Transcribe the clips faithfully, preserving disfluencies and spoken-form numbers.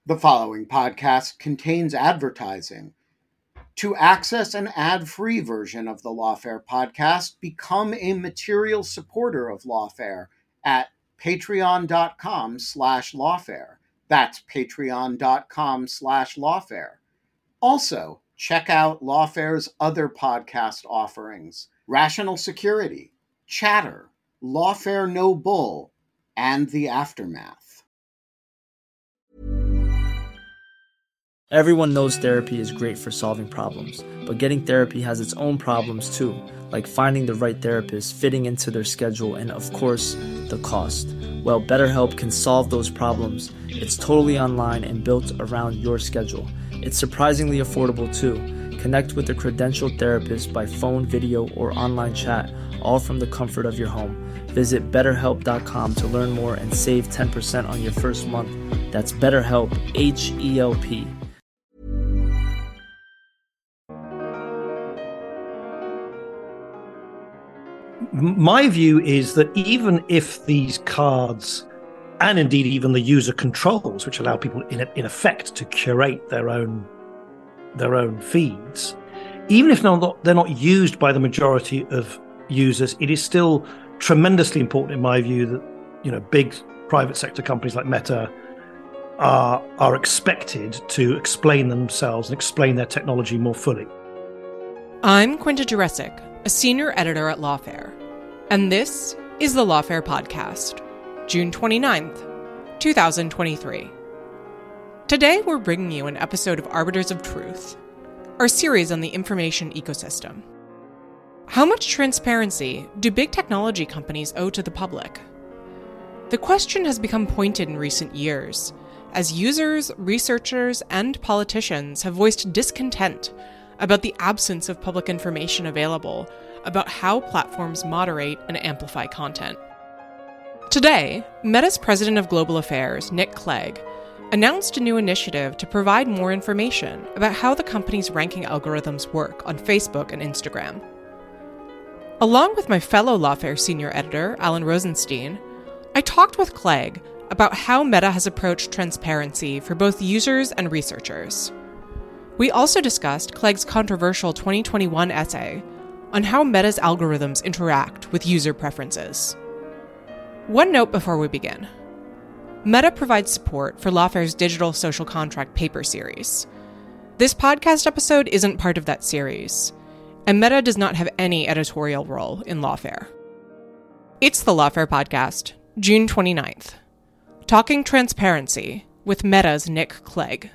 The following podcast contains advertising. To access an ad-free version of the Lawfare podcast, become a material supporter of Lawfare at patreon.com slash lawfare. That's patreon.com slash lawfare. Also, check out Lawfare's other podcast offerings: Rational Security, Chatter, Lawfare No Bull, and The Aftermath. Everyone knows therapy is great for solving problems, but getting therapy has its own problems too, like finding the right therapist, fitting into their schedule, and of course, the cost. Well, BetterHelp can solve those problems. It's totally online and built around your schedule. It's surprisingly affordable too. Connect with a credentialed therapist by phone, video, or online chat, all from the comfort of your home. Visit better help dot com to learn more and save ten percent on your first month. That's BetterHelp, H E L P. My view is that even if these cards, and indeed even the user controls, which allow people in, in effect to curate their own their own feeds, even if they're not, they're not used by the majority of users, it is still tremendously important, in my view, that you know big private sector companies like Meta are are expected to explain themselves and explain their technology more fully. I'm Quinta Jurecic, a senior editor at Lawfare, and this is the Lawfare Podcast, June twenty-ninth, twenty twenty-three. Today, we're bringing you an episode of Arbiters of Truth, our series on the information ecosystem. How much transparency do big technology companies owe to the public? The question has become pointed in recent years, as users, researchers, and politicians have voiced discontent about the absence of public information available about how platforms moderate and amplify content. Today, Meta's president of global affairs, Nick Clegg, announced a new initiative to provide more information about how the company's ranking algorithms work on Facebook and Instagram. Along with my fellow Lawfare senior editor, Alan Rosenstein, I talked with Clegg about how Meta has approached transparency for both users and researchers. We also discussed Clegg's controversial twenty twenty-one essay on how Meta's algorithms interact with user preferences. One note before we begin. Meta provides support for Lawfare's Digital Social Contract paper series. This podcast episode isn't part of that series, and Meta does not have any editorial role in Lawfare. It's the Lawfare Podcast, June twenty-ninth. Talking Transparency with Meta's Nick Clegg.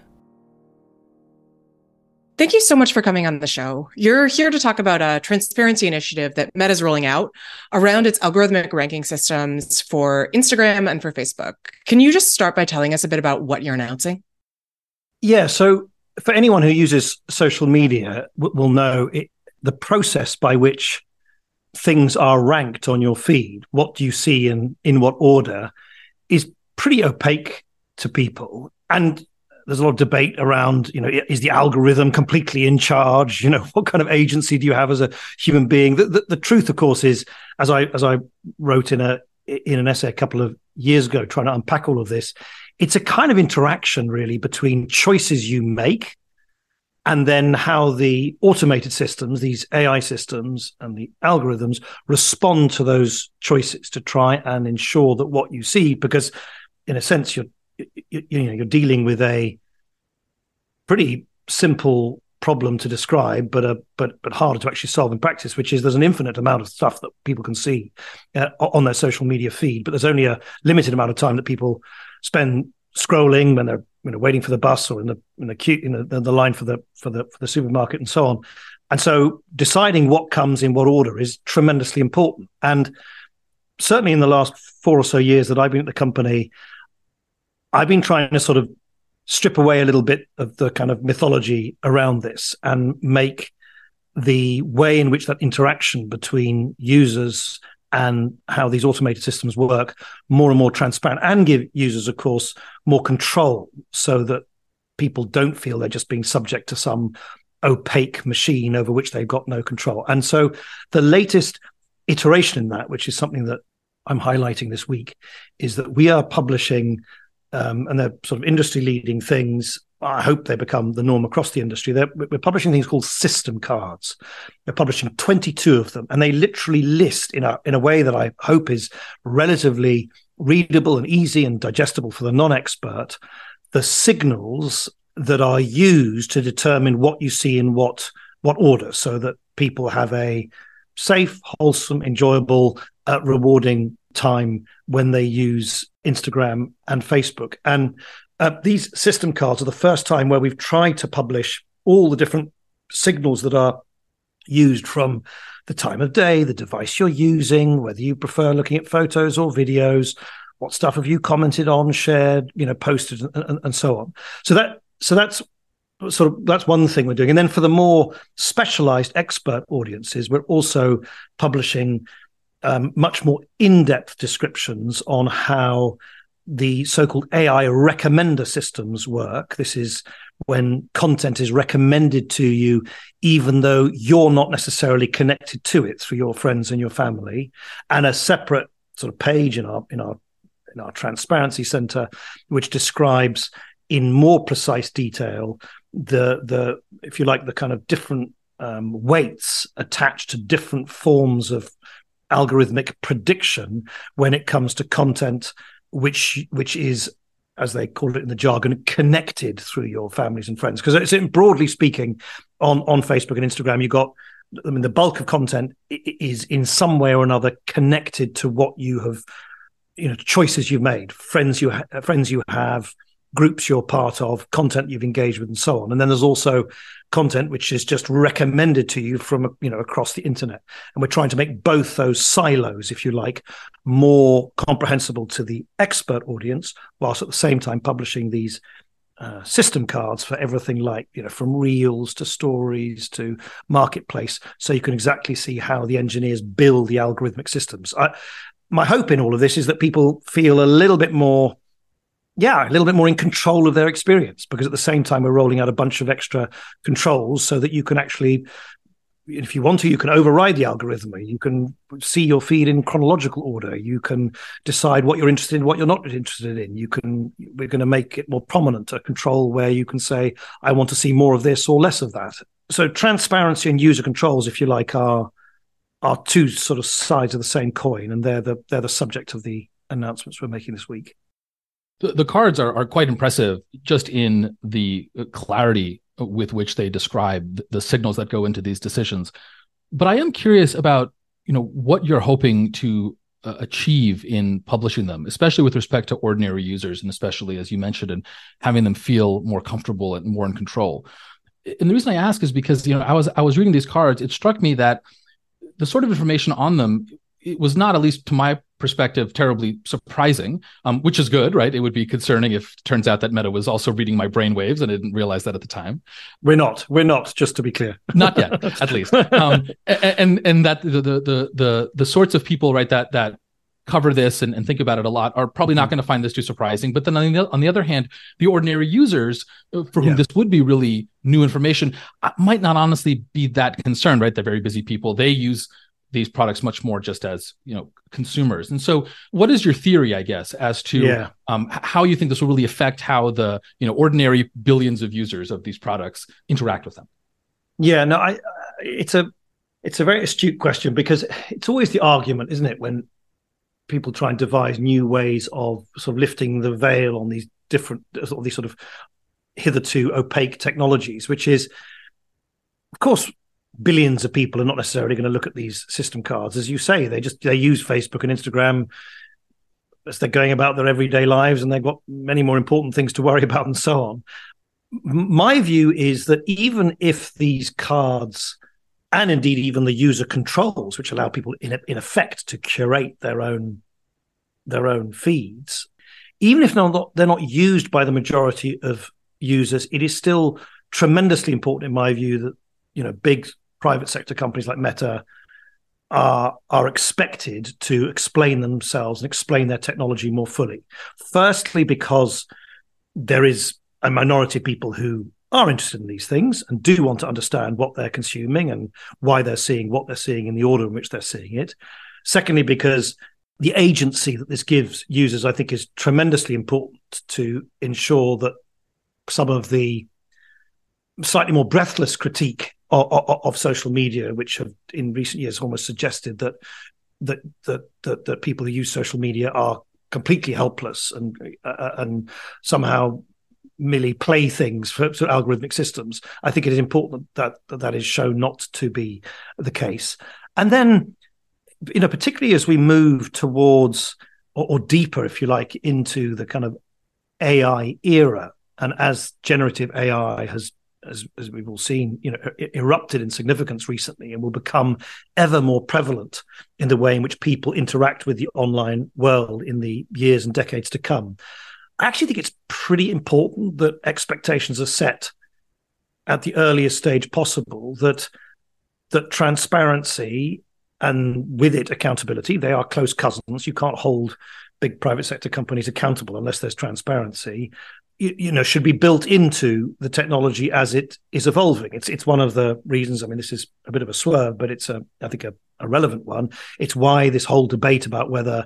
Thank you so much for coming on the show. You're here to talk about a transparency initiative that Meta's rolling out around its algorithmic ranking systems for Instagram and for Facebook. Can you just start by telling us a bit about what you're announcing? Yeah, so for anyone who uses social media will know it, the process by which things are ranked on your feed, what do you see and in what order, is pretty opaque to people. And there's a lot of debate around, you know, is the algorithm completely in charge? You know, what kind of agency do you have as a human being? The, the, the truth, of course, is, as I as I wrote in a in an essay a couple of years ago, trying to unpack all of this, it's a kind of interaction, really, between choices you make and then how the automated systems, these A I systems and the algorithms, respond to those choices to try and ensure that what you see, because in a sense, you're You, you know, you're dealing with a pretty simple problem to describe, but a but but harder to actually solve in practice, which is there's an infinite amount of stuff that people can see uh, on their social media feed, but there's only a limited amount of time that people spend scrolling when they're you know waiting for the bus or in the in the queue in the, the line for the for the for the supermarket and so on. And so deciding what comes in what order is tremendously important. And certainly in the last four or so years that I've been at the company, I've been trying to sort of strip away a little bit of the kind of mythology around this and make the way in which that interaction between users and how these automated systems work more and more transparent, and give users, of course, more control so that people don't feel they're just being subject to some opaque machine over which they've got no control. And so the latest iteration in that, which is something that I'm highlighting this week, is that we are publishing um, and they're sort of industry-leading things. I hope they become the norm across the industry. They're, we're publishing things called system cards. We're publishing twenty-two of them, and they literally list in a in a way that I hope is relatively readable and easy and digestible for the non-expert, the signals that are used to determine what you see in what what order, so that people have a safe, wholesome, enjoyable, uh, rewarding time when they use Instagram and Facebook. And uh, these system cards are the first time where we've tried to publish all the different signals that are used, from the time of day, the device you're using, whether you prefer looking at photos or videos, what stuff have you commented on, shared, you know, posted, and, and, and so on. So that so that's sort of that's one thing we're doing. And then for the more specialized expert audiences, we're also publishing um, much more in-depth descriptions on how the so-called A I recommender systems work. This is when content is recommended to you, even though you're not necessarily connected to it through your friends and your family, and a separate sort of page in our in our in our transparency center, which describes in more precise detail the the if you like the kind of different um, weights attached to different forms of algorithmic prediction when it comes to content which which is, as they call it in the jargon, connected through your families and friends. Because it's, broadly speaking, on on Facebook and Instagram, you got, I mean, the bulk of content is in some way or another connected to what you have, you know, choices you've made, friends you ha- friends you have, groups you're part of, content you've engaged with, and so on. And then there's also content which is just recommended to you from, you know, across the internet. And we're trying to make both those silos, if you like, more comprehensible to the expert audience, whilst at the same time publishing these uh, system cards for everything, like, you know, from reels to stories to marketplace, so you can exactly see how the engineers build the algorithmic systems. I, my hope in all of this is that people feel a little bit more Yeah, a little bit more in control of their experience, because at the same time we're rolling out a bunch of extra controls so that you can actually, if you want to, you can override the algorithm. You can see your feed in chronological order. You can decide what you're interested in, what you're not interested in. You can, we're going to make it more prominent, a control where you can say, I want to see more of this or less of that. So transparency and user controls, if you like, are are two sort of sides of the same coin, and they're the they're the subject of the announcements we're making this week. The, the cards are, are quite impressive, just in the clarity with which they describe the signals that go into these decisions. But I am curious about, you know, what you're hoping to uh, achieve in publishing them, especially with respect to ordinary users, and especially, as you mentioned, in having them feel more comfortable and more in control. And the reason I ask is because, you know, I was I was reading these cards. It struck me that the sort of information on them, it was not, at least to my perspective, terribly surprising, um, which is good, right? It would be concerning if it turns out that Meta was also reading my brainwaves, and I didn't realize that at the time. We're not. We're not, just to be clear. Not yet, at least. Um, and and that the the the the sorts of people, right, that that cover this and, and think about it a lot are probably not going to find this too surprising. But then on the, on the other hand, the ordinary users for whom yeah. this would be really new information might not honestly be that concerned, right? They're very busy people. They use these products much more just as, you know, consumers. And so what is your theory, I guess, as to yeah. um, how you think this will really affect how the, you know, ordinary billions of users of these products interact with them? Yeah, no, I, it's a, it's a very astute question, because it's always the argument, isn't it, when people try and devise new ways of sort of lifting the veil on these different, or these sort of hitherto opaque technologies, which is, of course, billions of people are not necessarily going to look at these system cards. As you say, they just, they use Facebook and Instagram as they're going about their everyday lives, and they've got many more important things to worry about and so on. My view is that even if these cards, and indeed even the user controls, which allow people in in effect to curate their own their own feeds, even if they're not, they're not used by the majority of users, it is still tremendously important, in my view, that, you know, big private sector companies like Meta are are expected to explain themselves and explain their technology more fully. Firstly, because there is a minority of people who are interested in these things and do want to understand what they're consuming and why they're seeing what they're seeing in the order in which they're seeing it. Secondly, because the agency that this gives users, I think, is tremendously important to ensure that some of the slightly more breathless critique of, of, of social media, which have in recent years almost suggested that that that that, that people who use social media are completely helpless and uh, and somehow merely playthings for, for algorithmic systems. I think it is important that, that that is shown not to be the case. And then, you know, particularly as we move towards or, or deeper, if you like, into the kind of A I era, and as generative A I has, as, as we've all seen, you know, er- erupted in significance recently and will become ever more prevalent in the way in which people interact with the online world in the years and decades to come, I actually think it's pretty important that expectations are set at the earliest stage possible, that that transparency and with it accountability, they are close cousins. You can't hold big private sector companies accountable unless there's transparency, you, you know, should be built into the technology as it is evolving. It's it's one of the reasons, I mean, this is a bit of a swerve, but it's, a I think, a, a relevant one. It's why this whole debate about whether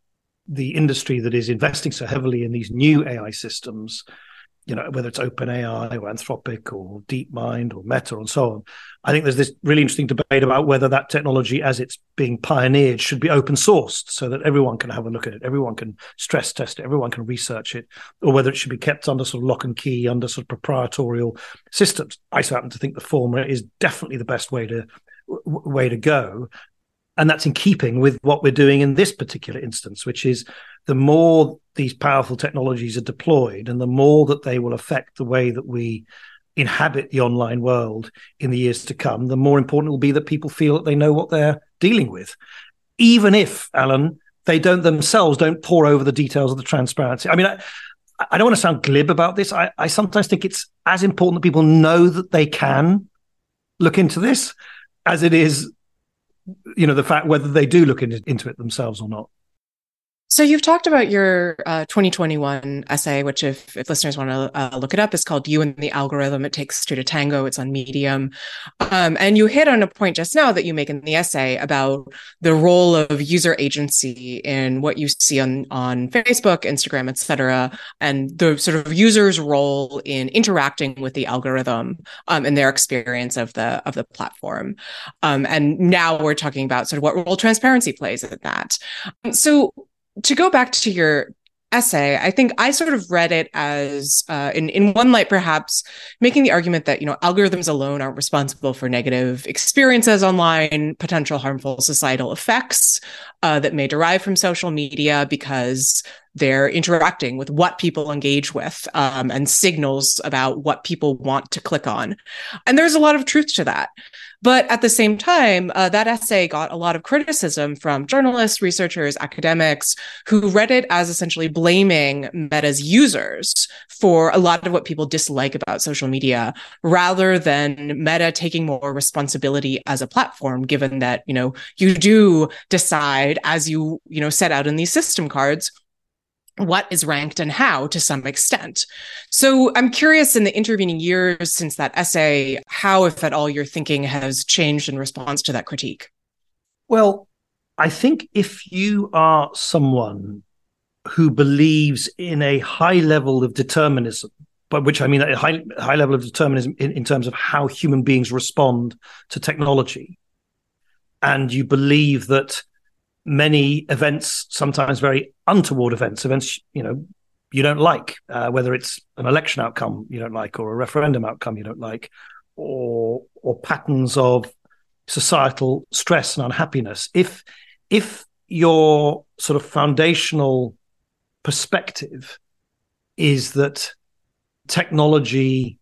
the industry that is investing so heavily in these new A I systems, you know, whether it's OpenAI or Anthropic or DeepMind or Meta and so on, I think there's this really interesting debate about whether that technology, as it's being pioneered, should be open sourced so that everyone can have a look at it, everyone can stress test it, everyone can research it, or whether it should be kept under sort of lock and key, under sort of proprietorial systems. I so happen to think the former is definitely the best way to w- way to go. And that's in keeping with what we're doing in this particular instance, which is the more these powerful technologies are deployed and the more that they will affect the way that we inhabit the online world in the years to come, the more important it will be that people feel that they know what they're dealing with, even if, Alan, they don't themselves don't pore over the details of the transparency. I mean, I, I don't want to sound glib about this. I, I sometimes think it's as important that people know that they can look into this as it is, you know, the fact whether they do look into, into it themselves or not. So you've talked about your uh, twenty twenty-one essay, which if, if listeners want to uh, look it up, is called You and the Algorithm, It Takes Two to Tango. It's on Medium. Um, and you hit on a point just now that you make in the essay about the role of user agency in what you see on, on Facebook, Instagram, et cetera, and the sort of user's role in interacting with the algorithm um, and their experience of the, of the platform. Um, and now we're talking about sort of what role transparency plays in that. So to go back to your essay, I think I sort of read it as, uh, in, in one light, perhaps making the argument that, you know, algorithms alone aren't responsible for negative experiences online, potential harmful societal effects uh, that may derive from social media because they're interacting with what people engage with um, and signals about what people want to click on. And there's a lot of truth to that. But at the same time, uh, that essay got a lot of criticism from journalists, researchers, academics who read it as essentially blaming Meta's users for a lot of what people dislike about social media, rather than Meta taking more responsibility as a platform, given that, you know, you do decide, as you, you know, set out in these system cards, what is ranked and how to some extent. So I'm curious, in the intervening years since that essay, how, if at all, your thinking has changed in response to that critique. Well, I think if you are someone who believes in a high level of determinism, by which I mean a high, high level of determinism in, in terms of how human beings respond to technology, and you believe that many events, sometimes very untoward events, events, you know, you don't like, uh, whether it's an election outcome you don't like, or a referendum outcome you don't like, or or patterns of societal stress and unhappiness. If if your sort of foundational perspective is that technology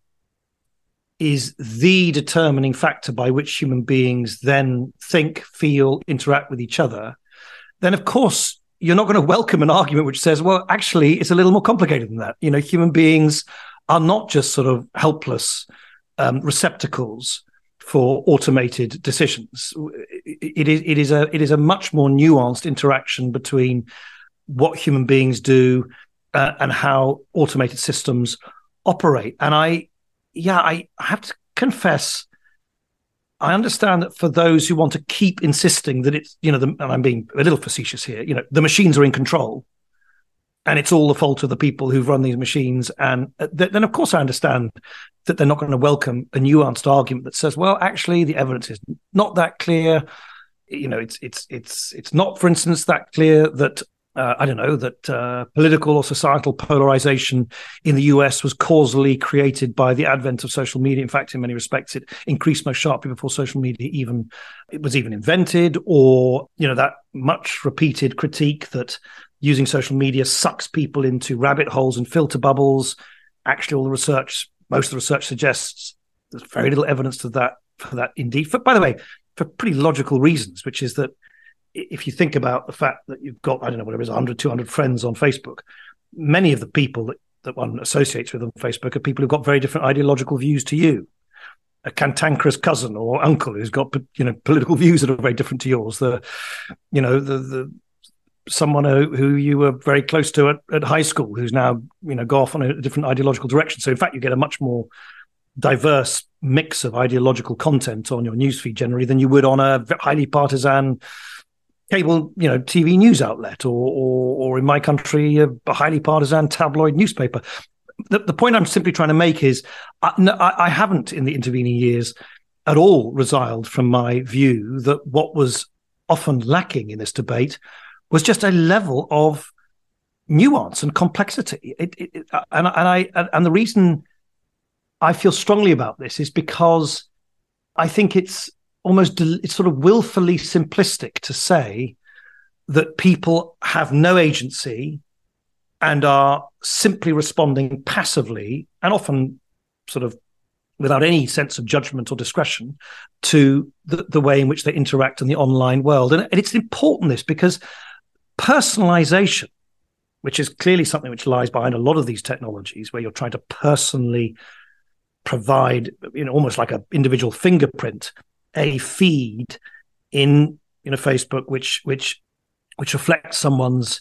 is the determining factor by which human beings then think, feel, interact with each other, then of course you're not going to welcome an argument which says, well, actually, it's a little more complicated than that. You know, human beings are not just sort of helpless um, receptacles for automated decisions. It is it is a it is a much more nuanced interaction between what human beings do uh, and how automated systems operate. And I, yeah, I have to confess, I understand that for those who want to keep insisting that it's, you know, the, and I'm being a little facetious here, you know, the machines are in control and it's all the fault of the people who've run these machines. And th- then, of course, I understand that they're not going to welcome a nuanced argument that says, well, actually, the evidence is not that clear. You know, it's it's it's it's not, for instance, that clear that uh, I don't know that uh, political or societal polarization in the U S was causally created by the advent of social media. In fact, in many respects, it increased most sharply before social media even it was even invented. Or, you know, that much repeated critique that using social media sucks people into rabbit holes and filter bubbles. Actually, all the research, most of the research suggests there's very little evidence to that for that. Indeed, for, by the way, for pretty logical reasons, which is that if you think about the fact that you've got, I don't know, whatever it is, one hundred, two hundred friends on Facebook, many of the people that, that one associates with on Facebook are people who've got very different ideological views to you. A cantankerous cousin or uncle who's got, you know, political views that are very different to yours. The, you know, the the someone who, who you were very close to at, at high school who's now, you know, go off on a different ideological direction. So in fact, you get a much more diverse mix of ideological content on your newsfeed generally than you would on a highly partisan cable, you know, T V news outlet, or, or, or in my country, a, a highly partisan tabloid newspaper. The, the point I'm simply trying to make is I, no, I haven't, in the intervening years, at all resiled from my view that what was often lacking in this debate was just a level of nuance and complexity. It, it, it, and, and I and the reason I feel strongly about this is because I think it's almost it's sort of willfully simplistic to say that people have no agency and are simply responding passively and often sort of without any sense of judgment or discretion to the, the way in which they interact in the online world. And, and it's important, this, because personalization, which is clearly something which lies behind a lot of these technologies, where you're trying to personally provide, you know, almost like an individual fingerprint, a feed in, you know, Facebook, which which which reflects someone's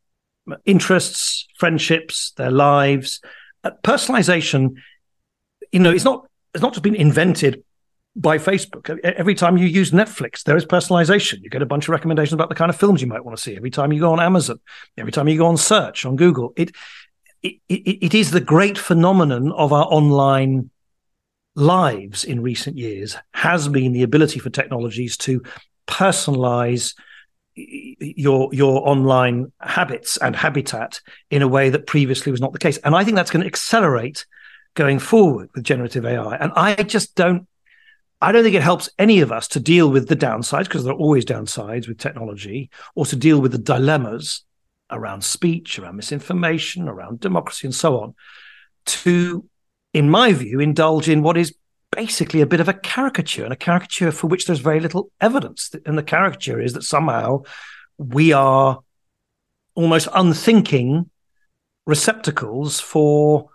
interests, friendships, their lives. Uh, personalization, you know, it's not it's not just been invented by Facebook. Every time you use Netflix, there is personalization. You get a bunch of recommendations about the kind of films you might want to see. Every time you go on Amazon, every time you go on search on Google, it it, it, it is the great phenomenon of our online lives in recent years, has been the ability for technologies to personalize your your online habits and habitat in a way that previously was not the case. And I think that's going to accelerate going forward with generative A I. And I just don't, I don't think it helps any of us to deal with the downsides, because there are always downsides with technology, or to deal with the dilemmas around speech, around misinformation, around democracy, and so on, to, in my view, indulge in what is basically a bit of a caricature, and a caricature for which there's very little evidence. And the caricature is that somehow we are almost unthinking receptacles for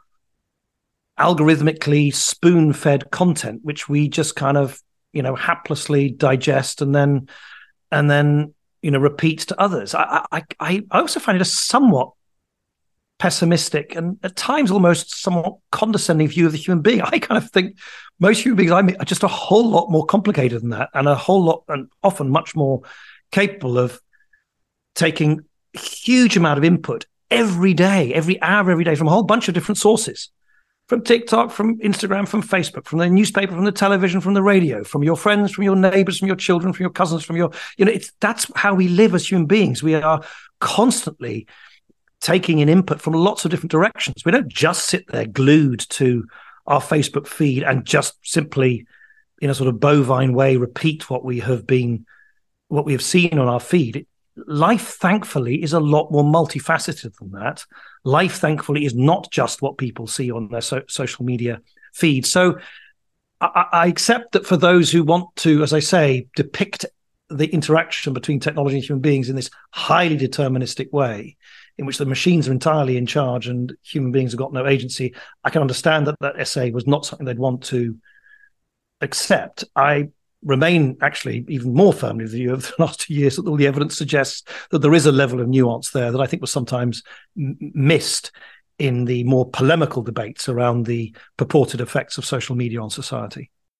algorithmically spoon-fed content, which we just kind of, you know, haplessly digest and then, and then, you know, repeat to others. I, I, I also find it a somewhat pessimistic and at times almost somewhat condescending view of the human being. I kind of think most human beings I mean are just a whole lot more complicated than that, and a whole lot, and often much more capable of taking a huge amount of input every day, every hour, every day, from a whole bunch of different sources. From TikTok, from Instagram, from Facebook, from the newspaper, from the television, from the radio, from your friends, from your neighbors, from your children, from your cousins, from your, you know, it's that's how we live as human beings. We are constantly taking in input from lots of different directions. We don't just sit there glued to our Facebook feed and just simply, in a sort of bovine way, repeat what we have been, what we have seen on our feed. It, life, thankfully, is a lot more multifaceted than that. Life, thankfully, is not just what people see on their so- social media feed. So I-, I accept that for those who want to, as I say, depict the interaction between technology and human beings in this highly deterministic way, in which the machines are entirely in charge and human beings have got no agency, I can understand that that essay was not something they'd want to accept. I remain actually even more firmly of the view of the last two years that all the evidence suggests that there is a level of nuance there that I think was sometimes m- missed in the more polemical debates around the purported effects of social media on society.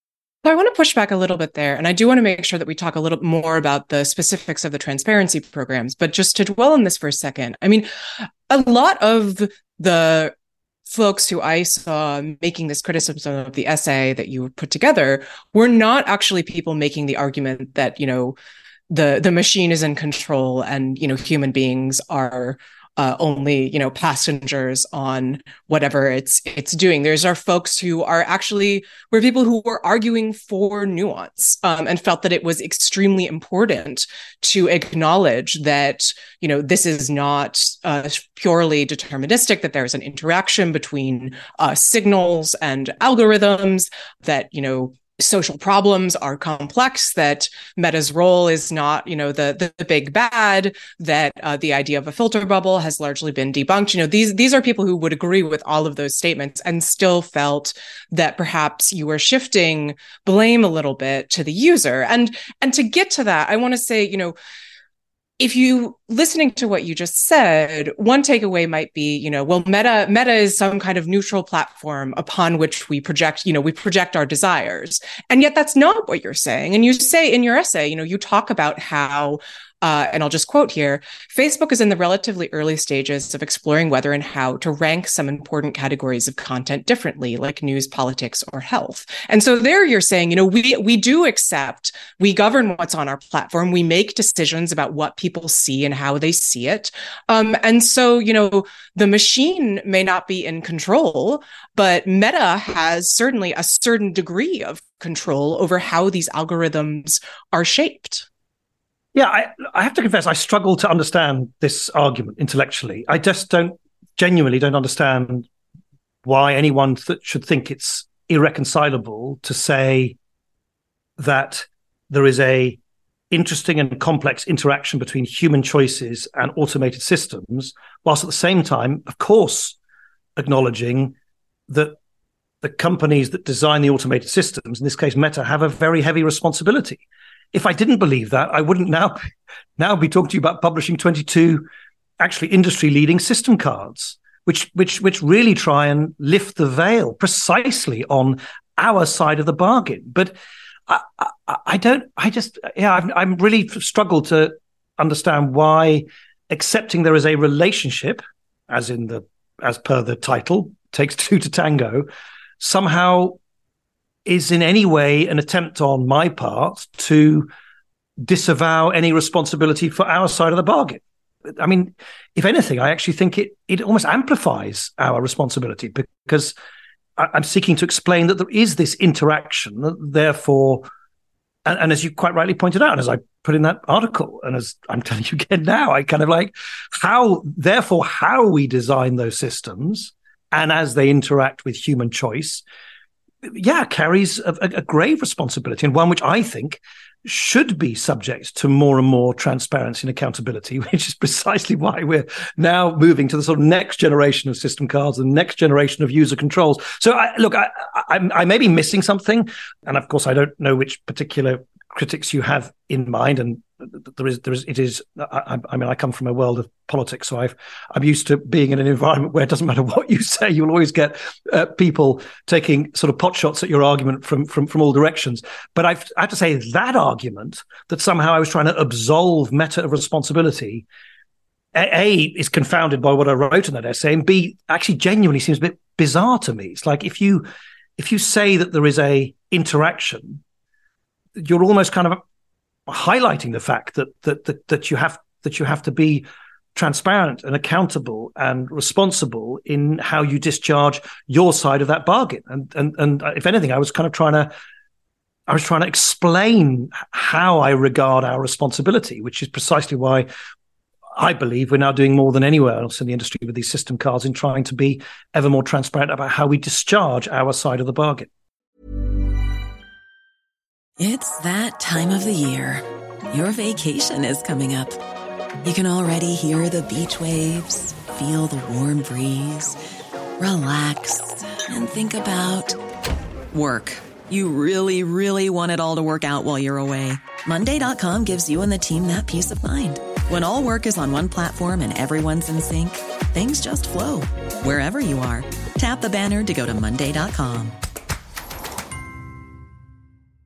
So I want to push back a little bit there. And I do want to make sure that we talk a little more about the specifics of the transparency programs. But just to dwell on this for a second, I mean, a lot of the folks who I saw making this criticism of the essay that you put together were not actually people making the argument that, you know, the, the machine is in control and, you know, human beings are Uh, only, you know, passengers on whatever it's it's doing. There's our folks who are actually were people who were arguing for nuance um, and felt that it was extremely important to acknowledge that, you know, this is not uh, purely deterministic, that there's an interaction between uh, signals and algorithms, that, you know, social problems are complex, that Meta's role is not, you know, the the, the big bad, that uh, the idea of a filter bubble has largely been debunked. You know, these these are people who would agree with all of those statements and still felt that perhaps you were shifting blame a little bit to the user. And and to get to that, I want to say, you know, if you listening to what you just said, one takeaway might be, you know, well, Meta, Meta is some kind of neutral platform upon which we project, you know, we project our desires. And yet that's not what you're saying. And you say in your essay, you know, you talk about how, uh, and I'll just quote here, Facebook is in the relatively early stages of exploring whether and how to rank some important categories of content differently, like news, politics, or health. And so there you're saying, you know, we we do accept, we govern what's on our platform, we make decisions about what people see and how they see it. Um, and so, you know, the machine may not be in control, but Meta has certainly a certain degree of control over how these algorithms are shaped. Yeah, I, I have to confess, I struggle to understand this argument intellectually. I just don't, genuinely don't understand why anyone th- should think it's irreconcilable to say that there is a interesting and complex interaction between human choices and automated systems, whilst at the same time, of course, acknowledging that the companies that design the automated systems, in this case Meta, have a very heavy responsibility. If I didn't believe that, I wouldn't now, now be talking to you about publishing twenty-two actually industry-leading system cards, which which which really try and lift the veil precisely on our side of the bargain. But I, I, I don't. I just yeah. I've, I'm really struggled to understand why accepting there is a relationship, as in the as per the title, takes two to tango, somehow is in any way an attempt on my part to disavow any responsibility for our side of the bargain. I mean, if anything, I actually think it it almost amplifies our responsibility, because I'm seeking to explain that there is this interaction, therefore, and, and as you quite rightly pointed out, and as I put in that article, and as I'm telling you again now, I kind of like how, therefore, how we design those systems and as they interact with human choice, yeah, carries a, a, a grave responsibility, and one which I think should be subject to more and more transparency and accountability, which is precisely why we're now moving to the sort of next generation of system cards, the next generation of user controls. So, I, look, I, I, I may be missing something, and of course, I don't know which particular critics you have in mind, and there is, there is, it is. I, I mean, I come from a world of politics, so I've, I'm used to being in an environment where it doesn't matter what you say, you'll always get uh, people taking sort of pot shots at your argument from from from all directions. But I've, I have to say that argument that somehow I was trying to absolve Meta of responsibility, A, A is confounded by what I wrote in that essay, and B actually genuinely seems a bit bizarre to me. It's like if you if you say that there is a interaction, you're almost kind of highlighting the fact that that that, that you have that you have to be transparent and accountable and responsible in how you discharge your side of that bargain. And and and if anything, I was kind of trying to I was trying to explain how I regard our responsibility, which is precisely why I believe we're now doing more than anywhere else in the industry with these system cards in trying to be ever more transparent about how we discharge our side of the bargain. It's that time of the year. Your vacation is coming up. You can already hear the beach waves, feel the warm breeze, relax, and think about work. You really, really want it all to work out while you're away. Monday dot com gives you and the team that peace of mind. When all work is on one platform and everyone's in sync, things just flow. Wherever you are, tap the banner to go to Monday dot com.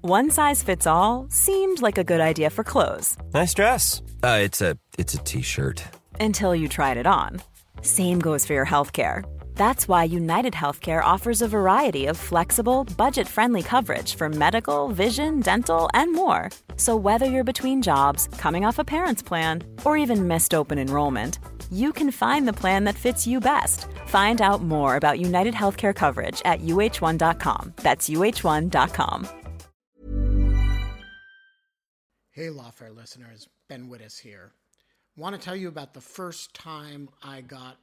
One size fits all seemed like a good idea for clothes. Nice dress. Uh, it's a it's a t-shirt. Until you tried it on. Same goes for your healthcare. That's why United Healthcare offers a variety of flexible, budget-friendly coverage for medical, vision, dental, and more. So whether you're between jobs, coming off a parent's plan, or even missed open enrollment, you can find the plan that fits you best. Find out more about United Healthcare coverage at U H one dot com. That's U H one dot com. Hey, Lawfare listeners, Ben Wittes here. Want to tell you about the first time I got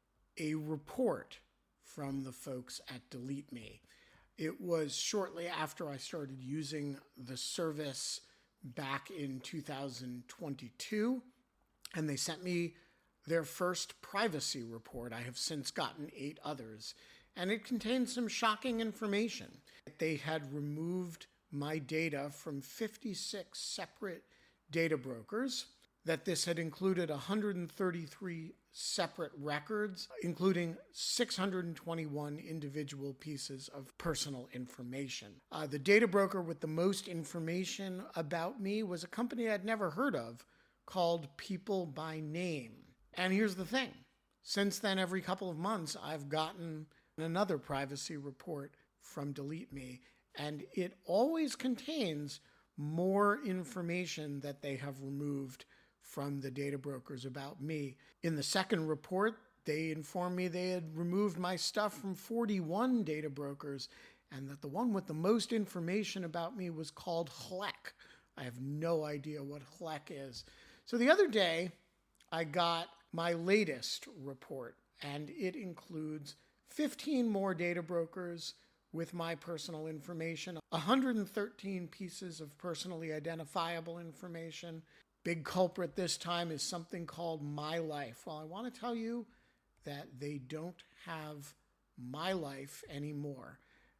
a report from the folks at Delete Me. It was shortly after I started using the service back in two thousand twenty-two, and they sent me their first privacy report. I have since gotten eight others, and it contained some shocking information. They had removed my data from fifty-six separate data brokers, that this had included one hundred thirty-three separate records, including six hundred twenty-one individual pieces of personal information. Uh, the data broker with the most information about me was a company I'd never heard of called People by Name. And here's the thing. Since then, every couple of months, I've gotten another privacy report from Delete Me, and it always contains more information that they have removed from the data brokers about me. In the second report, they informed me they had removed my stuff from forty-one data brokers, and that the one with the most information about me was called H L E C. I have no idea what H L E C is. So the other day, I got my latest report, and it includes fifteen more data brokers with my personal information, one hundred thirteen pieces of personally identifiable information. Big culprit this time is something called My Life. Well, I want to tell you that they don't have My Life anymore.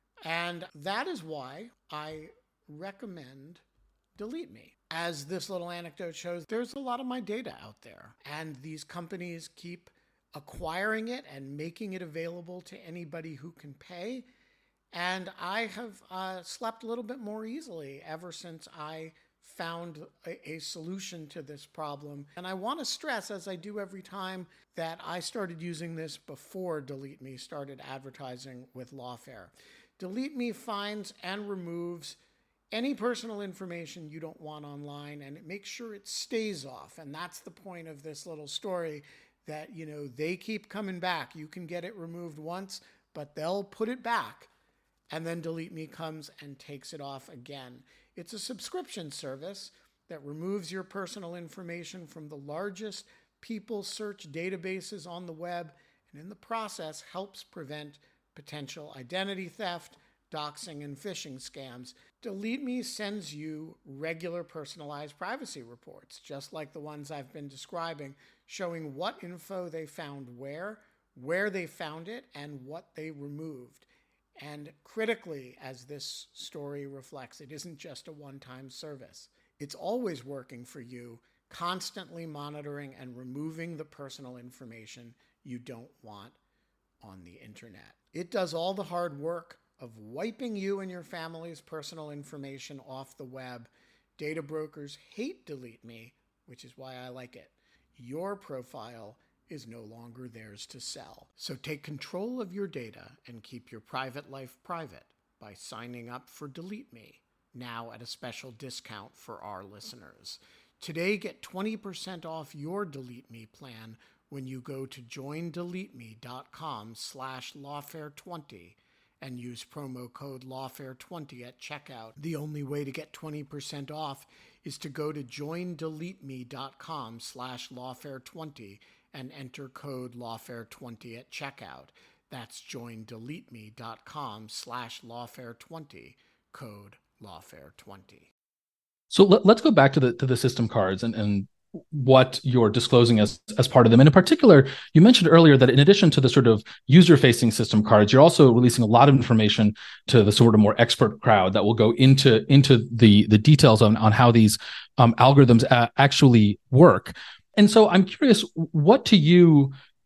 And that is why I recommend Delete Me. As this little anecdote shows, there's a lot of my data out there, and these companies keep acquiring it and making it available to anybody who can pay. And I have uh, slept a little bit more easily ever since I found a, a solution to this problem. And I want to stress, as I do every time, that I started using this before Delete Me started advertising with Lawfare. Delete Me finds and removes any personal information you don't want online, and it makes sure it stays off. And that's the point of this little story, that, you know, they keep coming back. You can get it removed once, but they'll put it back, and then Delete Me comes and takes it off again. It's a subscription service that removes your personal information from the largest people search databases on the web, and in the process helps prevent potential identity theft, doxing, and phishing scams. Delete Me sends you regular personalized privacy reports, just like the ones I've been describing, showing what info they found where, where they found it, and what they removed. And critically, as this story reflects, it isn't just a one-time service. It's always working for you, constantly monitoring and removing the personal information you don't want on the internet. It does all the hard work of wiping you and your family's personal information off the web. Data brokers hate Delete Me, which is why I like it. Your profile is no longer theirs to sell. So take control of your data and keep your private life private by signing up for Delete Me, now at a special discount for our listeners. Today, get twenty percent off your Delete Me plan when you go to joindeleteme.com slash lawfare20 and use promo code lawfare twenty at checkout. The only way to get twenty percent off is to go to joindeleteme.com slash lawfare20 and enter code lawfare twenty at checkout. That's joindeleteme.com slash lawfare20, code lawfare twenty. So let, let's go back to the to the system cards and, and what you're disclosing as, as part of them. And in particular, you mentioned earlier that in addition to the sort of user-facing system cards, you're also releasing a lot of information to the sort of more expert crowd that will go into, into the, the details on, on how these um, algorithms a- actually work. And so I'm curious, what to you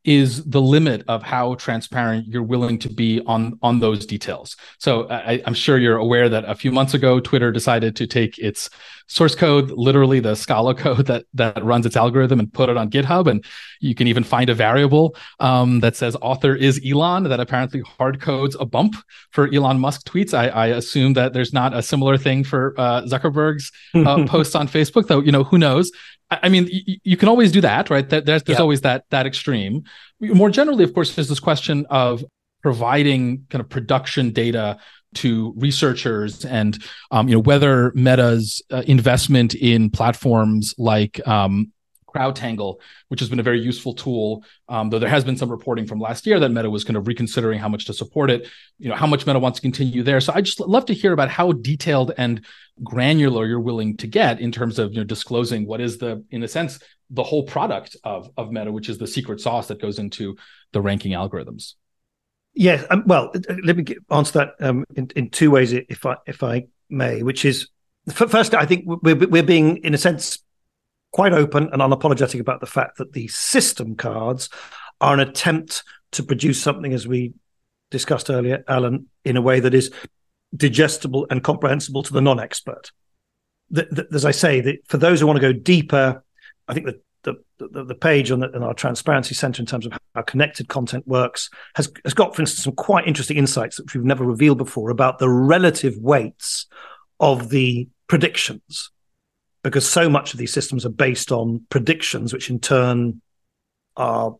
is the limit of how transparent you're willing to be on, on those details. So I, I'm sure you're aware that a few months ago, Twitter decided to take its source code, literally the Scala code that, that runs its algorithm, and put it on GitHub. And you can even find a variable um, that says author is Elon that apparently hard codes a bump for Elon Musk tweets. I, I assume that there's not a similar thing for uh, Zuckerberg's uh, posts on Facebook, though, you know, who knows? I mean, you, you can always do that, right? There's, there's yeah. always that that extreme. More generally, of course, there's this question of providing kind of production data to researchers, and um, you know, whether Meta's uh, investment in platforms like um, CrowdTangle, which has been a very useful tool, um, though there has been some reporting from last year that Meta was kind of reconsidering how much to support it, you know, how much Meta wants to continue there. So I just love to hear about how detailed and granular you're willing to get in terms of, you know, disclosing what is the, in a sense, the whole product of, of Meta, which is the secret sauce that goes into the ranking algorithms. Yes, um, well, let me get, answer that um, in, in two ways, if I if I may. Which is, first, I think we're we're being, in a sense, quite open and unapologetic about the fact that the system cards are an attempt to produce something, as we discussed earlier, Alan, in a way that is digestible and comprehensible to the non-expert. The, the, as I say, the, for those who want to go deeper, I think that the, the, the page on, the, on our Transparency Center in terms of how connected content works has, has got, for instance, some quite interesting insights that we've never revealed before about the relative weights of the predictions, because so much of these systems are based on predictions, which in turn are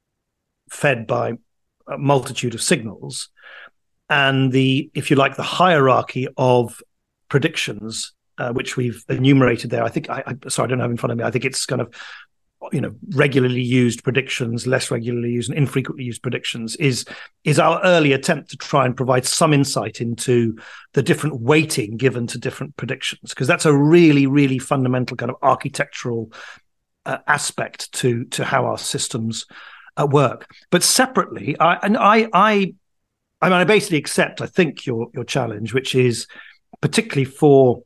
fed by a multitude of signals. And the, if you like, the hierarchy of predictions, uh, which we've enumerated there, I think, I, I sorry, I don't have it in front of me. I think it's kind of, you know, regularly used predictions, less regularly used and infrequently used predictions is, is our early attempt to try and provide some insight into the different weighting given to different predictions, because that's a really, really fundamental kind of architectural uh, aspect to, to how our systems uh, work. But separately, I, and I, I, I mean, I basically accept, I think, your your challenge, which is particularly for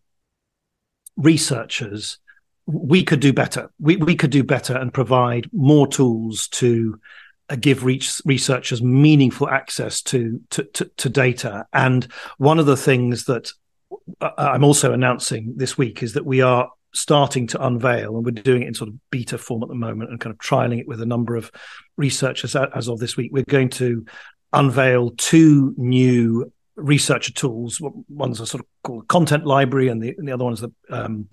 researchers, we could do better. We we could do better and provide more tools to uh, give reach, researchers meaningful access to, to to to data. And one of the things that I'm also announcing this week is that we are starting to unveil, and we're doing it in sort of beta form at the moment and kind of trialing it with a number of researchers as of this week. We're going to unveil two new researcher tools. One's a sort of called content library, and the, and the other one is the um,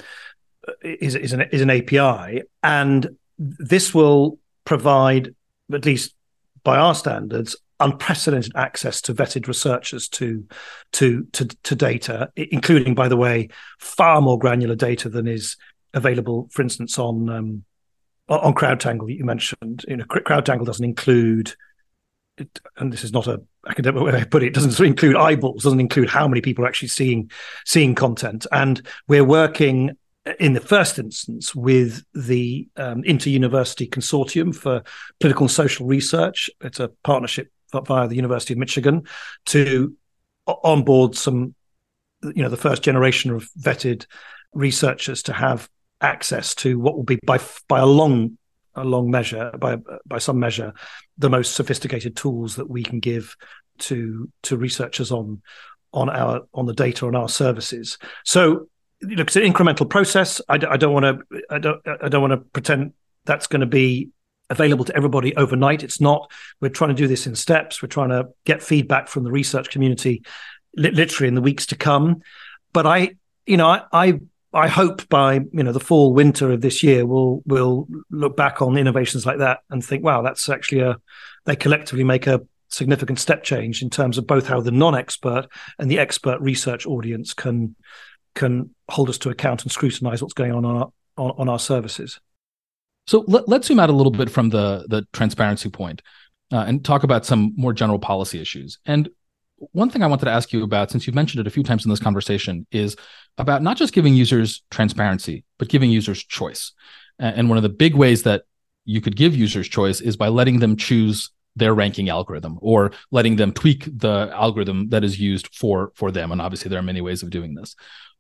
is is an is an A P I. And this will provide, at least by our standards, unprecedented access to vetted researchers to to to, to data, including, by the way, far more granular data than is available, for instance, on um, on CrowdTangle that you mentioned. You know, CrowdTangle doesn't include. It, and this is not a academic way I put it, it doesn't include eyeballs, doesn't include how many people are actually seeing seeing content. And we're working in the first instance with the um, Inter-University Consortium for Political and Social Research. It's a partnership via the University of Michigan to onboard some, you know, the first generation of vetted researchers to have access to what will be by by a long a long measure, by by some measure, the most sophisticated tools that we can give to to researchers on on our on the data on our services. So, you know, it's an incremental process. I, I don't want to I don't I don't want to pretend that's going to be available to everybody overnight. It's not. We're trying to do this in steps. We're trying to get feedback from the research community, li- literally in the weeks to come. But I, you know, I. I I hope by, you know, the fall, winter of this year, we'll we'll look back on innovations like that and think, wow, that's actually a, they collectively make a significant step change in terms of both how the non-expert and the expert research audience can can hold us to account and scrutinize what's going on on our, on, on our services. So let, let's zoom out a little bit from the, the transparency point uh, and talk about some more general policy issues. And one thing I wanted to ask you about, since you've mentioned it a few times in this conversation, is about not just giving users transparency, but giving users choice. And one of the big ways that you could give users choice is by letting them choose their ranking algorithm or letting them tweak the algorithm that is used for, for them. And obviously, there are many ways of doing this.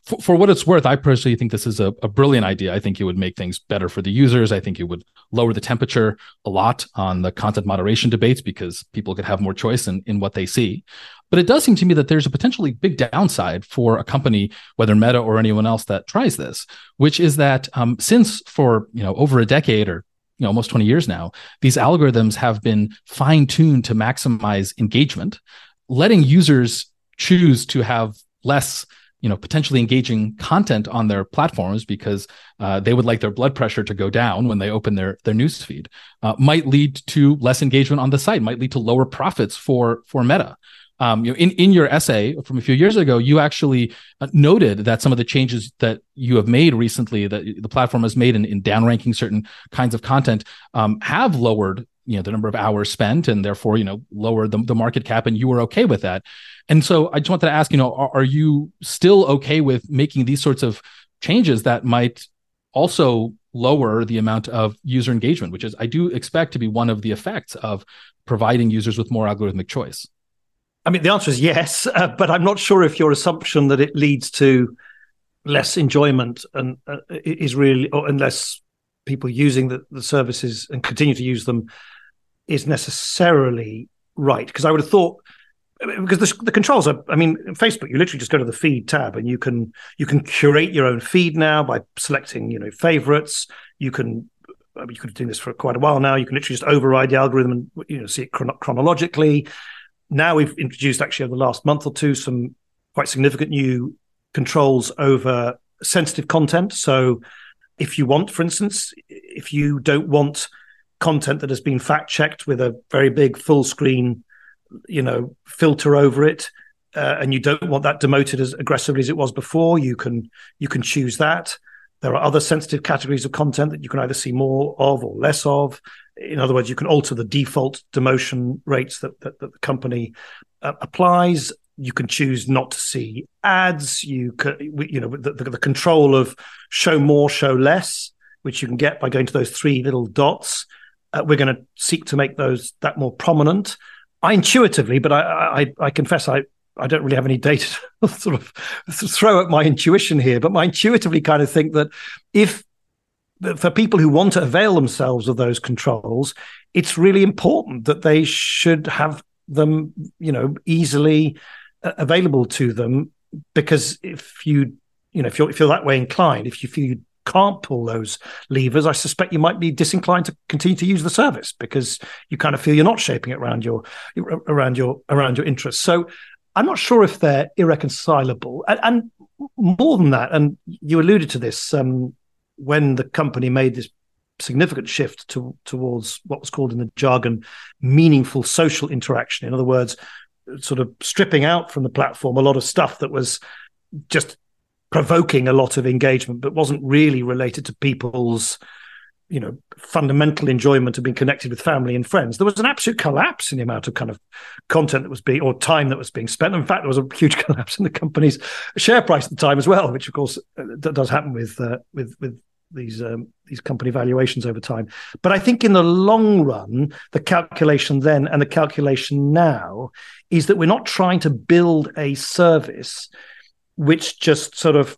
for, for what it's worth, I personally think this is a, a brilliant idea. I think it would make things better for the users. I think it would lower the temperature a lot on the content moderation debates because people could have more choice in, in what they see. But it does seem to me that there's a potentially big downside for a company, whether Meta or anyone else that tries this, which is that um, since for you know over a decade or you know almost twenty years now, these algorithms have been fine-tuned to maximize engagement, letting users choose to have less you know, potentially engaging content on their platforms because uh, they would like their blood pressure to go down when they open their their news feed, uh, might lead to less engagement on the site, might lead to lower profits for for Meta. Um, you know, in, in your essay from a few years ago, you actually uh, noted that some of the changes that you have made recently, that the platform has made in, in downranking certain kinds of content, um, have lowered you know the number of hours spent and therefore you know lower the, the market cap, and you were okay with that. And so I just wanted to ask, you know, are, are you still okay with making these sorts of changes that might also lower the amount of user engagement, which is I do expect to be one of the effects of providing users with more algorithmic choice? I mean, the answer is yes, uh, but I'm not sure if your assumption that it leads to less enjoyment and uh, is really, or unless people using the, the services and continue to use them is necessarily right. Because I would have thought, because the, the controls are, I mean, in Facebook, you literally just go to the feed tab and you can you can curate your own feed now by selecting, you know, favorites. You can, I mean, you could have been doing this for quite a while now. You can literally just override the algorithm and, you know, see it chron- chronologically. Now we've introduced actually over the last month or two some quite significant new controls over sensitive content. So if you want, for instance, if you don't want content that has been fact checked with a very big full screen, you know, filter over it, uh, and you don't want that demoted as aggressively as it was before, you can you can choose that. There are other sensitive categories of content that you can either see more of or less of. In other words, you can alter the default demotion rates that, that, that the company uh, applies. You can choose not to see ads. You can, you know, the, the, the control of show more, show less, which you can get by going to those three little dots. Uh, we're going to seek to make those that more prominent. I intuitively, but I, I, I confess I, I don't really have any data to sort of throw at my intuition here, but I intuitively kind of think that if for people who want to avail themselves of those controls, it's really important that they should have them, you know, easily uh, available to them. Because if you, you know, if you're if you're that way inclined, if you feel you can't pull those levers, I suspect you might be disinclined to continue to use the service because you kind of feel you're not shaping it around your around your around your interests. So I'm not sure if they're irreconcilable. And, and more than that, and you alluded to this um, when the company made this significant shift to, towards what was called in the jargon meaningful social interaction. In other words, sort of stripping out from the platform a lot of stuff that was just provoking a lot of engagement, but wasn't really related to people's, you know, fundamental enjoyment of being connected with family and friends. There was an absolute collapse in the amount of kind of content that was being, or time that was being spent. In fact, there was a huge collapse in the company's share price at the time as well, which of course does happen with uh, with with these um, these company valuations over time. But I think in the long run, the calculation then and the calculation now is that we're not trying to build a service which just sort of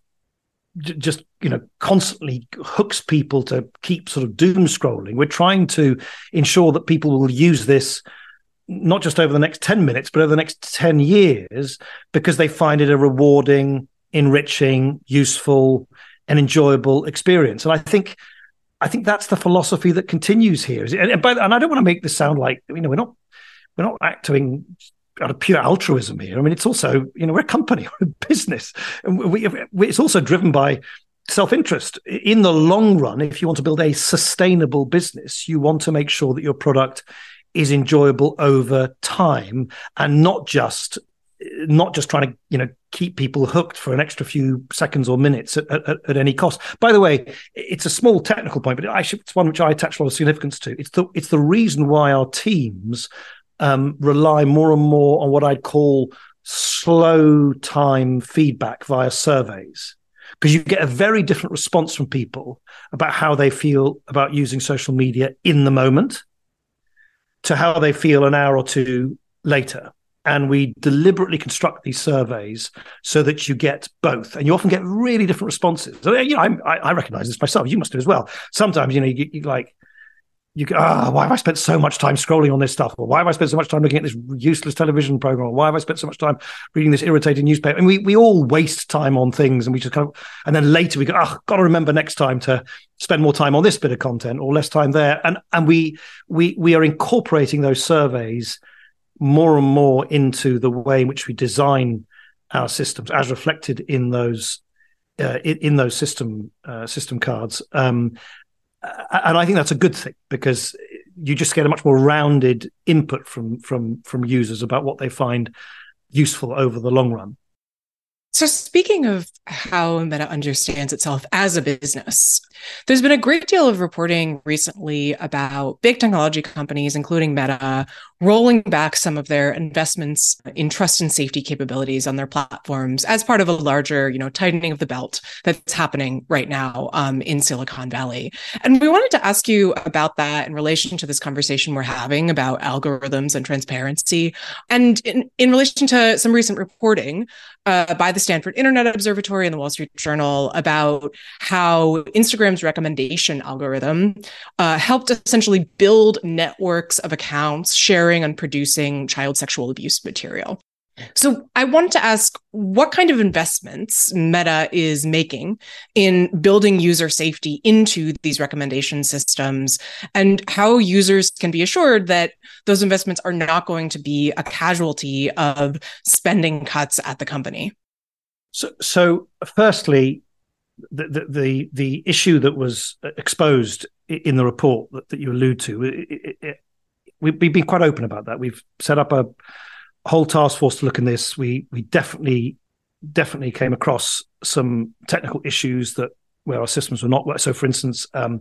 j- just, you know, constantly hooks people to keep sort of doom scrolling. We're trying to ensure that people will use this not just over the next ten minutes, but over the next ten years, because they find it a rewarding, enriching, useful, and enjoyable experience. And I think I think that's the philosophy that continues here. And, by, and I don't want to make this sound like, you know, we're not we're not acting out of pure altruism here. I mean, it's also, you know, we're a company, we're a business, and we, we, it's also driven by self-interest. In the long run, if you want to build a sustainable business, you want to make sure that your product is enjoyable over time and not just not just trying to, you know, keep people hooked for an extra few seconds or minutes at, at, at any cost. By the way, it's a small technical point, but actually it's one which I attach a lot of significance to. It's the it's the reason why our teams um, rely more and more on what I'd call slow time feedback via surveys, because you get a very different response from people about how they feel about using social media in the moment to how they feel an hour or two later. And we deliberately construct these surveys so that you get both, and you often get really different responses. So, you know, I, I recognize this myself. You must do as well. Sometimes, you know, you, you like, you go, ah, oh, why have I spent so much time scrolling on this stuff? Or why have I spent so much time looking at this useless television program? Or why have I spent so much time reading this irritating newspaper? And we we all waste time on things, and we just kind of, and then later we go, oh, got to remember next time to spend more time on this bit of content or less time there. And and we we we are incorporating those surveys more and more into the way in which we design our systems, as reflected in those uh, in, in those system uh, system cards. Um, and I think that's a good thing, because you just get a much more rounded input from from from users about what they find useful over the long run. So speaking of how Meta understands itself as a business, there's been a great deal of reporting recently about big technology companies, including Meta, rolling back some of their investments in trust and safety capabilities on their platforms as part of a larger, you know, tightening of the belt that's happening right now um, in Silicon Valley. And we wanted to ask you about that in relation to this conversation we're having about algorithms and transparency, and in, in relation to some recent reporting uh, by the Stanford Internet Observatory and the Wall Street Journal about how Instagram's recommendation algorithm uh, helped essentially build networks of accounts sharing and producing child sexual abuse material. So I wanted to ask what kind of investments Meta is making in building user safety into these recommendation systems, and how users can be assured that those investments are not going to be a casualty of spending cuts at the company. So, so firstly, the, the the the issue that was exposed in the report that, that you allude to, it, it, it, we've been quite open about that. We've set up a whole task force to look in this. We we definitely definitely came across some technical issues that where our systems were not. So, for instance, um,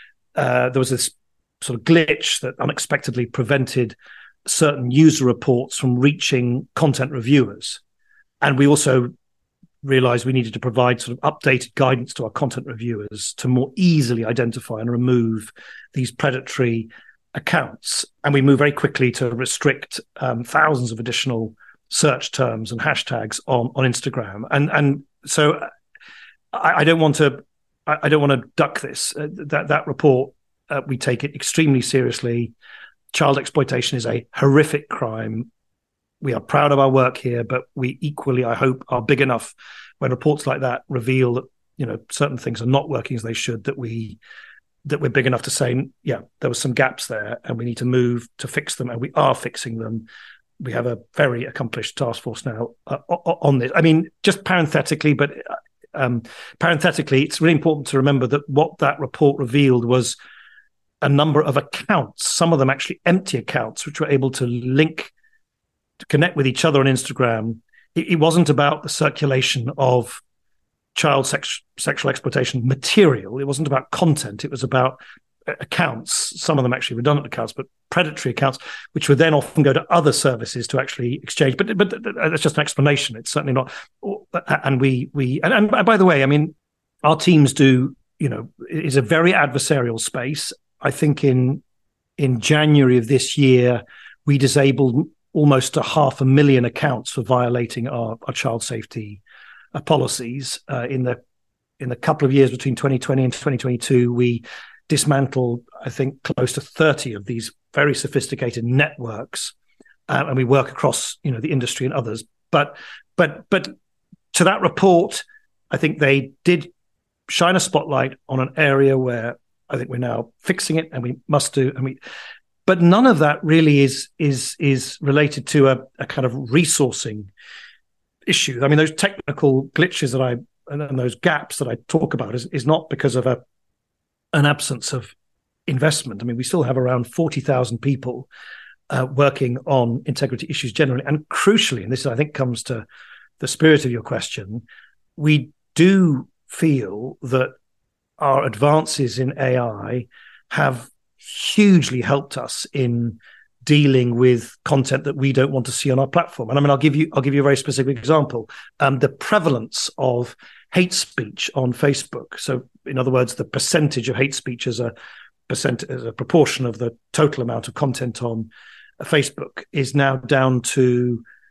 uh, there was this sort of glitch that unexpectedly prevented certain user reports from reaching content reviewers, and we also realized we needed to provide sort of updated guidance to our content reviewers to more easily identify and remove these predatory accounts. And we moved very quickly to restrict um, thousands of additional search terms and hashtags on, on Instagram. And and so I, I don't want to I, I don't want to duck this. Uh, that that report, uh, we take it extremely seriously. Child exploitation is a horrific crime. We are proud of our work here, but we equally, I hope, are big enough when reports like that reveal that, you know, certain things are not working as they should, that we that we're big enough to say, yeah, there were some gaps there and we need to move to fix them, and we are fixing them. We have a very accomplished task force now uh, on this. I mean, just parenthetically, but um, parenthetically, it's really important to remember that what that report revealed was a number of accounts, some of them actually empty accounts, which were able to link to connect with each other on Instagram. It, it wasn't about the circulation of child sex, sexual exploitation material. It wasn't about content. It was about accounts, some of them actually redundant accounts, but predatory accounts, which would then often go to other services to actually exchange. But but that's just an explanation. It's certainly not. And we we and, and by the way, I mean, our teams do, you know, it is a very adversarial space. I think in in January of this year, we disabled almost a half a million accounts for violating our, our child safety uh, policies. Uh, in the in the couple of years between twenty twenty and twenty twenty-two, we dismantled, I think, close to thirty of these very sophisticated networks, uh, and we work across, you know, the industry and others. But but but to that report, I think they did shine a spotlight on an area where I think we're now fixing it, and we must do. And we. But none of that really is is is related to a, a kind of resourcing issue. I mean, those technical glitches that I and, and those gaps that I talk about is, is not because of a an absence of investment. I mean, we still have around forty thousand people uh, working on integrity issues generally, and crucially, and this I think comes to the spirit of your question, we do feel that our advances in A I have hugely helped us in dealing with content that we don't want to see on our platform. And I mean, I'll give you, I'll give you a very specific example. Um, the prevalence of hate speech on Facebook. So in other words, the percentage of hate speech as a percent, as a proportion of the total amount of content on Facebook is now down to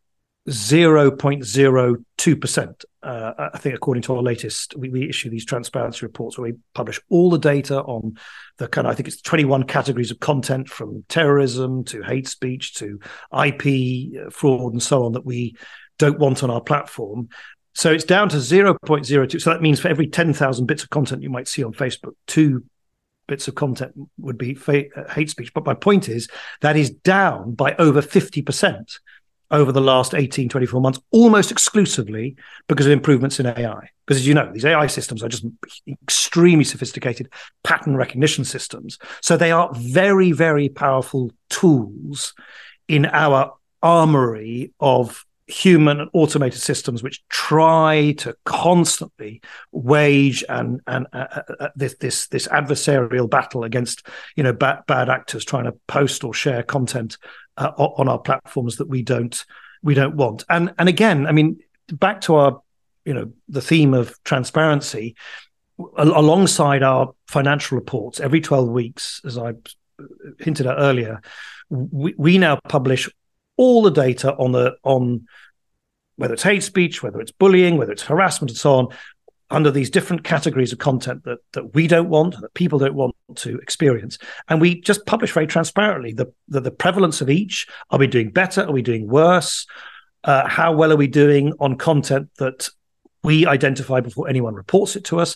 zero point zero two percent. Uh, I think according to our latest, we, we issue these transparency reports where we publish all the data on the kind of, I think it's twenty-one categories of content, from terrorism to hate speech to I P fraud and so on, that we don't want on our platform. So it's down to zero point zero two. So that means for every ten thousand bits of content you might see on Facebook, two bits of content would be fa- hate speech. But my point is that is down by over fifty percent over the last eighteen, twenty-four months, almost exclusively because of improvements in A I. Because as you know, these A I systems are just extremely sophisticated pattern recognition systems. So they are very, very powerful tools in our armory of human and automated systems which try to constantly wage and and uh, uh, this this this adversarial battle against, you know, bad, bad actors trying to post or share content uh, on our platforms that we don't we don't want. And and again, I mean, back to our, you know, the theme of transparency, al- alongside our financial reports every twelve weeks, as I hinted at earlier, we, we now publish all the data on the on whether it's hate speech, whether it's bullying, whether it's harassment, and so on, under these different categories of content that that we don't want, that people don't want to experience. And we just publish very transparently the the, the prevalence of each. Are we doing better? Are we doing worse? Uh, how well are we doing on content that we identify before anyone reports it to us?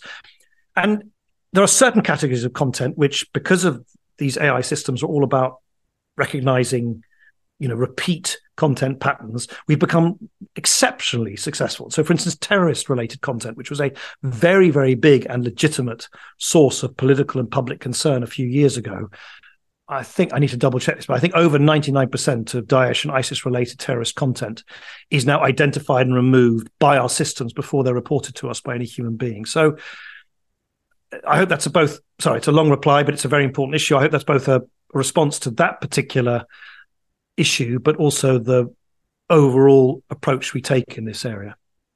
And there are certain categories of content which, because of these A I systems, are all about recognizing, you know, repeat content patterns. We've become exceptionally successful. So, for instance, terrorist-related content, which was a very, very big and legitimate source of political and public concern a few years ago. I think I need to double check this, but I think over ninety-nine percent of Daesh and ISIS-related terrorist content is now identified and removed by our systems before they're reported to us by any human being. So I hope that's a both, sorry, it's a long reply, but it's a very important issue. I hope that's both a response to that particular issue, but also the overall approach we take in this area.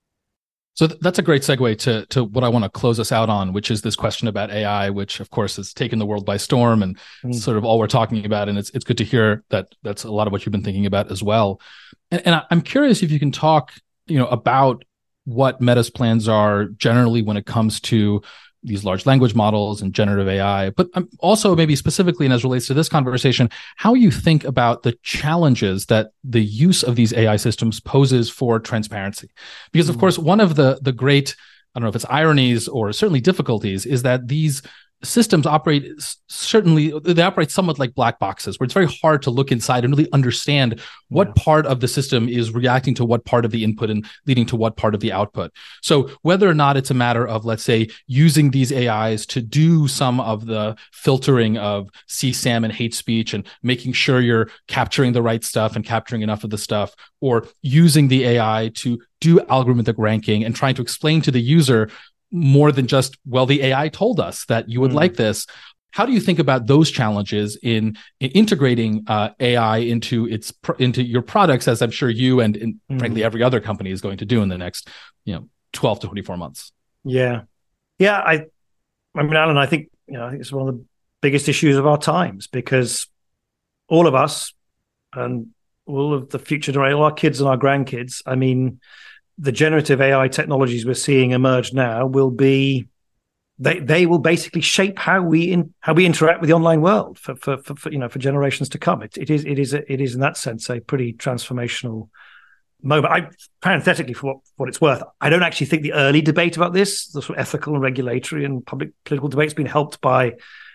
So th- that's a great segue to to what I want to close us out on, which is this question about A I, which of course has taken the world by storm and mm. sort of all we're talking about. And it's it's good to hear that that's a lot of what you've been thinking about as well. And, and I, I'm curious if you can talk, you know, about what Meta's plans are generally when it comes to these large language models and generative A I, but also maybe specifically, and as relates to this conversation, how you think about the challenges that the use of these A I systems poses for transparency. Because of mm-hmm. course, one of the the great, I don't know if it's ironies or certainly difficulties, is that these systems operate certainly, they operate somewhat like black boxes, where it's very hard to look inside and really understand what yeah. part of the system is reacting to what part of the input and leading to what part of the output. So whether or not it's a matter of, let's say, using these A Is to do some of the filtering of C SAM and hate speech and making sure you're capturing the right stuff and capturing enough of the stuff, or using the A I to do algorithmic ranking and trying to explain to the user more than just, well, the A I told us that you would mm. like this. How do you think about those challenges in, in integrating uh, A I into its into your products, as I'm sure you and, and mm. frankly every other company is going to do in the next, you know, twelve to twenty-four months? Yeah, yeah. I, I mean, Alan, I think you know, I think it's one of the biggest issues of our times, because all of us and all of the future generation, all our kids and our grandkids, I mean, the generative A I technologies we're seeing emerge now will be, they they will basically shape how we in how we interact with the online world for for, for, for you know for generations to come. It, it is it is a, it is in that sense a pretty transformational moment. I parenthetically, for what, what it's worth, I don't actually think the early debate about this, the sort of ethical and regulatory and public political debate, has been helped by,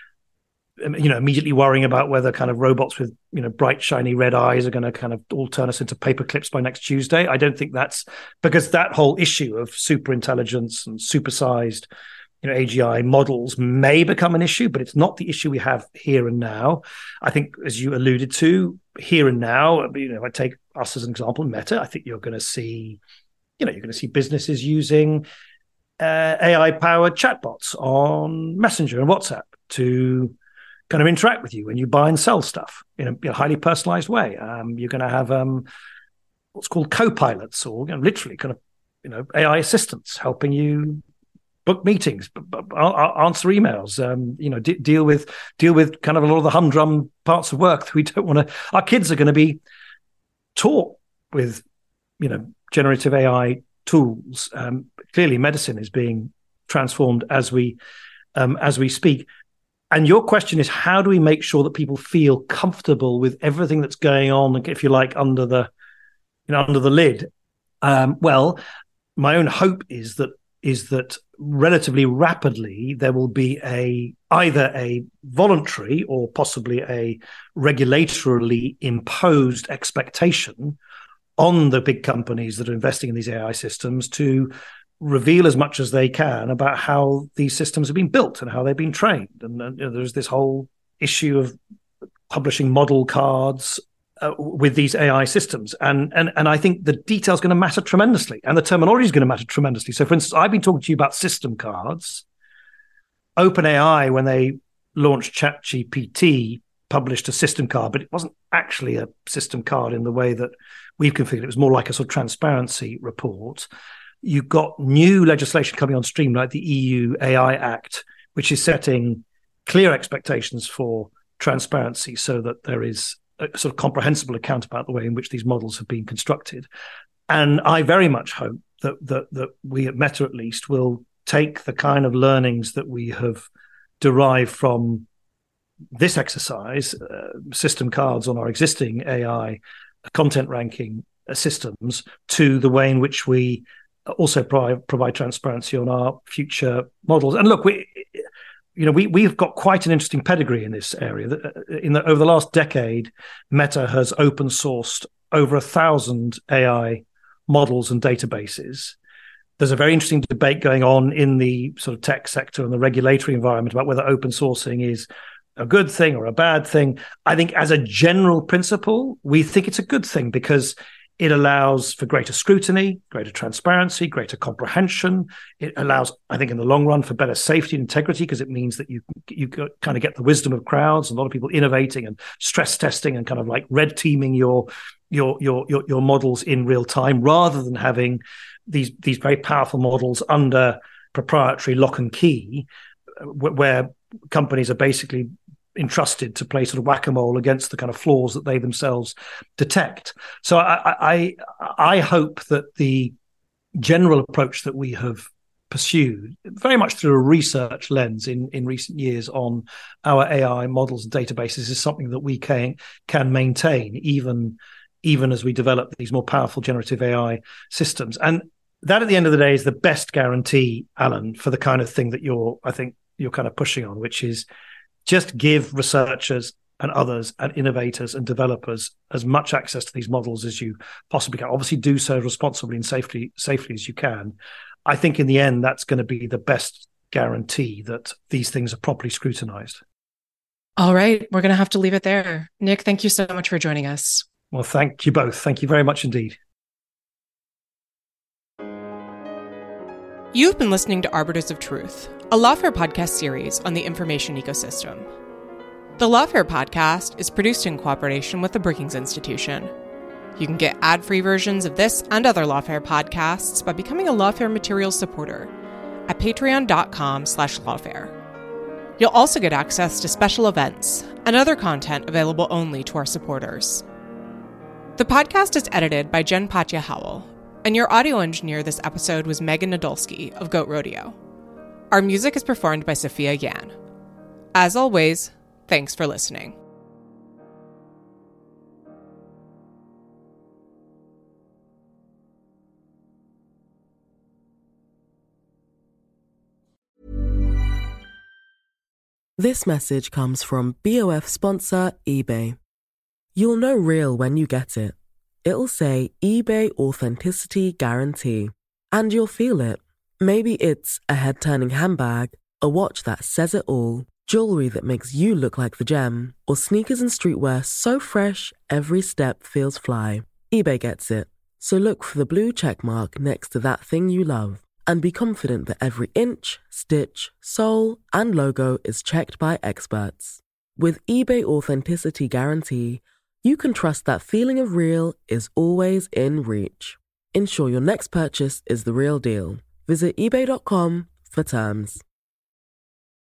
you know, immediately worrying about whether kind of robots with, you know, bright, shiny red eyes are going to kind of all turn us into paper clips by next Tuesday. I don't think that's, because that whole issue of super intelligence and supersized, you know, A G I models may become an issue, but it's not the issue we have here and now. I think, as you alluded to, here and now, you know, if I take us as an example, Meta, I think you're going to see, you know, you're going to see businesses using uh, A I-powered chatbots on Messenger and WhatsApp to kind of interact with you when you buy and sell stuff in a, in a highly personalized way. Um, you're going to have um, what's called co-pilots, or you know, literally kind of, you know, A I assistants helping you book meetings, b- b- answer emails, um, you know, d- deal with deal with kind of a lot of the humdrum parts of work that we don't want to. Our kids are going to be taught with you know, generative A I tools. Um, clearly, medicine is being transformed as we um, as we speak. And your question is, how do we make sure that people feel comfortable with everything that's going on, if you like, under the, you know, under the lid? Um, well, my own hope is that is that relatively rapidly there will be a either a voluntary or possibly a regulatorily imposed expectation on the big companies that are investing in these A I systems to reveal as much as they can about how these systems have been built and how they've been trained. And uh, you know, there's this whole issue of publishing model cards uh, with these A I systems. And, and, and I think the detail is going to matter tremendously, and the terminology is going to matter tremendously. So, for instance, I've been talking to you about system cards. OpenAI, when they launched ChatGPT, published a system card, but it wasn't actually a system card in the way that we've configured. It was more like a sort of transparency report. You've got new legislation coming on stream, like the E U A I Act, which is setting clear expectations for transparency so that there is a sort of comprehensible account about the way in which these models have been constructed. And I very much hope that that, that we at Meta, at least, will take the kind of learnings that we have derived from this exercise, uh, system cards on our existing A I content ranking systems, to the way in which we also provide, provide transparency on our future models. And look, we, you know, we we've got quite an interesting pedigree in this area. In the, over the last decade, Meta has open sourced over a thousand A I models and databases. There's a very interesting debate going on in the sort of tech sector and the regulatory environment about whether open sourcing is a good thing or a bad thing. I think as a general principle, we think it's a good thing because it allows for greater scrutiny, greater transparency, greater comprehension. It allows, I think, in the long run, for better safety and integrity, because it means that you you kind of get the wisdom of crowds, and a lot of people innovating and stress testing and kind of like red teaming your your your your, your models in real time, rather than having these these very powerful models under proprietary lock and key, where companies are basically entrusted to play sort of whack-a-mole against the kind of flaws that they themselves detect. So I, I, I hope that the general approach that we have pursued, very much through a research lens in, in recent years on our A I models and databases, is something that we can can maintain even, even as we develop these more powerful generative A I systems. And that, at the end of the day, is the best guarantee, Alan, for the kind of thing that you're, I think, you're kind of pushing on, which is just give researchers and others and innovators and developers as much access to these models as you possibly can. Obviously, do so responsibly and safely, safely as you can. I think in the end, that's going to be the best guarantee that these things are properly scrutinized. All right. We're going to have to leave it there. Nick, thank you so much for joining us. Well, thank you both. Thank you very much indeed. You've been listening to Arbiters of Truth, a Lawfare podcast series on the information ecosystem. The Lawfare podcast is produced in cooperation with the Brookings Institution. You can get ad-free versions of this and other Lawfare podcasts by becoming a Lawfare Materials supporter at patreon.com slash lawfare. You'll also get access to special events and other content available only to our supporters. The podcast is edited by Jen Patja Howell, and your audio engineer this episode was Megan Nadolski of Goat Rodeo. Our music is performed by Sophia Yan. As always, thanks for listening. This message comes from B O F sponsor eBay. You'll know real when you get it. It'll say eBay Authenticity Guarantee. And you'll feel it. Maybe it's a head-turning handbag, a watch that says it all, jewelry that makes you look like the gem, or sneakers and streetwear so fresh every step feels fly. eBay gets it. So look for the blue check mark next to that thing you love, and be confident that every inch, stitch, sole, and logo is checked by experts. With eBay Authenticity Guarantee, you can trust that feeling of real is always in reach. Ensure your next purchase is the real deal. Visit ebay dot com for terms.